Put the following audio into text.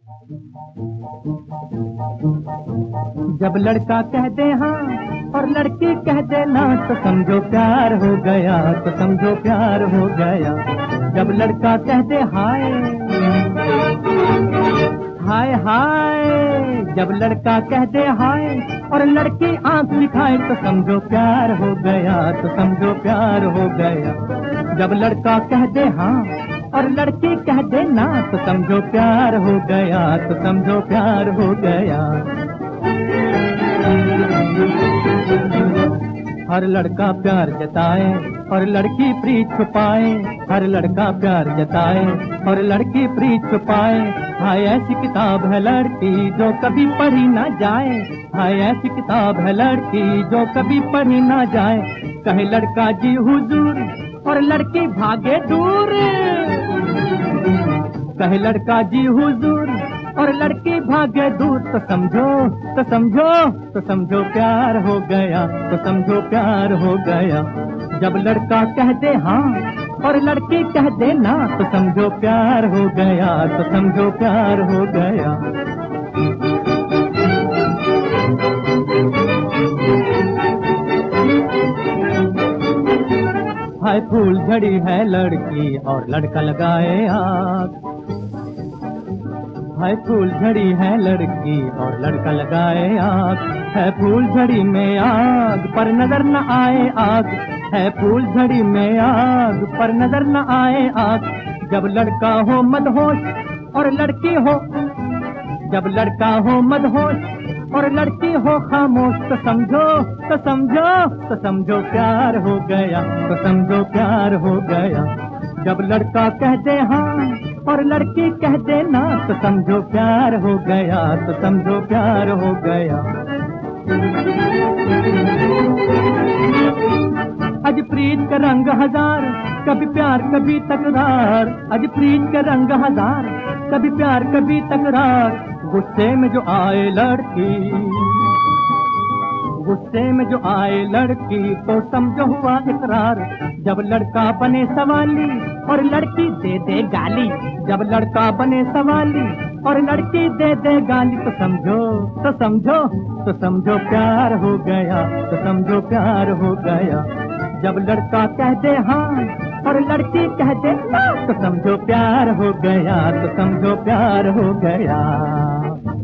जब लड़का कह दे हाँ और लड़की कह दे ना तो समझो प्यार हो गया, तो समझो प्यार हो गया। जब लड़का कह दे हाय हाय हाय, जब लड़का कह दे हाय और लड़की आंख दिखाए तो समझो प्यार हो गया, तो समझो प्यार हो गया। जब लड़का कह दे हाँ और लड़की कह दे ना तो समझो प्यार हो गया, तो समझो प्यार हो गया। हर लड़का प्यार जताए और लड़की प्रीत छुपाए, हर लड़का प्यार जताए और लड़की प्रीत छुपाए। हाय ऐसी किताब है लड़की जो कभी पढ़ी ना जाए, हाय ऐसी किताब है लड़की जो कभी पढ़ी ना जाए। कहे लड़का जी हुजूर और लड़की भागे दूर, कहे लड़का जी हुजूर और लड़की भागे दूर तो समझो, तो समझो, तो समझो प्यार हो गया, तो समझो प्यार हो गया। जब लड़का कह दे हाँ और लड़की कह दे ना तो समझो प्यार हो गया, तो समझो प्यार हो गया। हाय फूल झड़ी है लड़की और लड़का लगाए आग, हाय फूल झड़ी है लड़की और लड़का लगाए आग। है फूल झड़ी में आग पर नजर न आए आग, है फूल झड़ी में आग पर नजर न आए आग। जब लड़का हो मदहोश और लड़की हो, जब लड़का हो मदहोश और लड़की हो खामोश तो समझो, तो समझो, तो समझो प्यार हो गया, तो समझो प्यार हो गया। जब लड़का कह दे हाँ और लड़की कह दे ना तो समझो प्यार हो गया, तो समझो प्यार हो गया। आज प्रीत का रंग हजार, कभी प्यार कभी तकरार, आज प्रीत का रंग हजार, कभी प्यार कभी तकरार। गुस्से में जो आए लड़की, गुस्से में जो आए लड़की तो समझो हुआ इकरार। जब लड़का बने सवाली और लड़की दे दे गाली, जब लड़का बने सवाली और लड़की दे दे गाली तो समझो, तो समझो, तो समझो प्यार हो गया, तो समझो प्यार हो गया। जब लड़का कह दे हाँ और लड़की कह दे ना तो समझो प्यार हो गया, तो समझो प्यार हो गया।